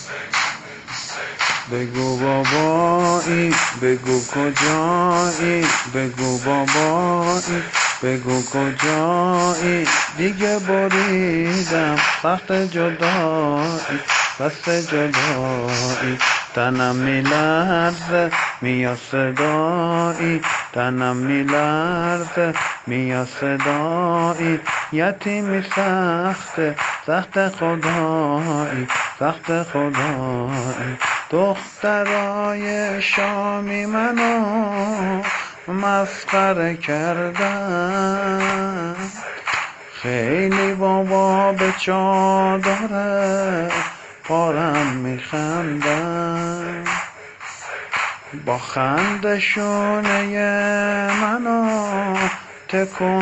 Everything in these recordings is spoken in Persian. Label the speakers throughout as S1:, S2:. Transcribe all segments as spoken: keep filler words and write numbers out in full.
S1: بگو بابایی بگو کجایی، بگو بابایی بگو کجایی، دیگه بریدم سخت جدایی، بس جدایی، تنم میلرزه میاد صدایی، تنم میلرزه میاد صدایی، یتیمی سخته سخت خدایی، سخت خدایی، دخترای شامی منو مسخره کردن، خیلی بابا به چادر پارم میخندن، با خندشونه منو تکون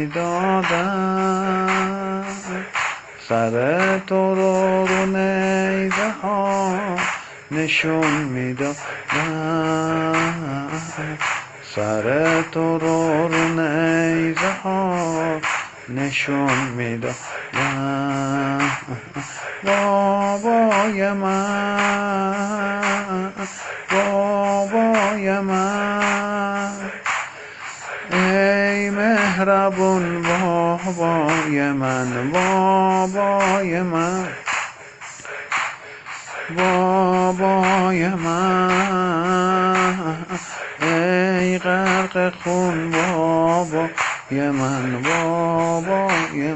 S1: میدادن، سر تو رو رو نیزه ها نشون میدادن، سر تو رو رو نیزه ها نشون میدادن، بابای من بابای من، ای مهربون بابای من، بابای من، بابای من، ای غرق خون بابای من، بابای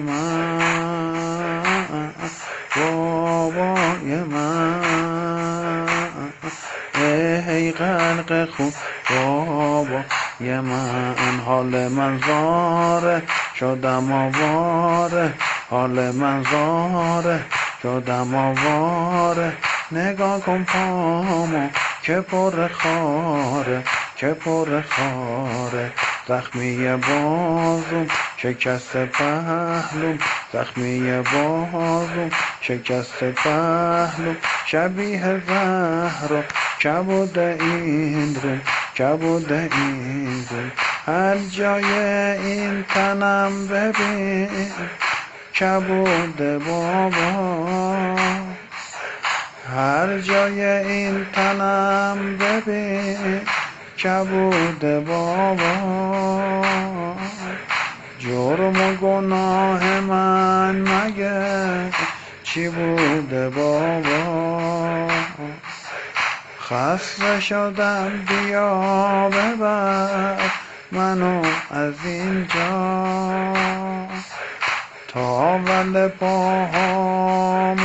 S1: من، بابای من، ای غرق خون بابای من، حال من زاره شدم آواره، حال من زاره شدم آواره، نگاه کن پامو که پر خاره، که پر خاره، زخمی بازم شکست پهلوم، زخمی بازم شکست پهلوم، شبیه زهرا کبود این روم، کبود این روم، هر جای این تنم ببین کبود بابا، هر جای این تنم ببین کبود بابا، جرم و گناه من مگه چی بوده بابا، خسته شدم بیا ببر منو از اینجا، تا ول پاهام